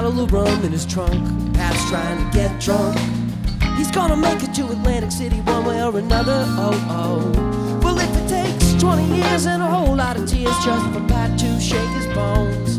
bottle of rum in his trunk. Pat's trying to get drunk. He's gonna make it to Atlantic City one way or another, oh, oh. Well, if it takes 20 years and a whole lot of tears just for Pat to shake his bones,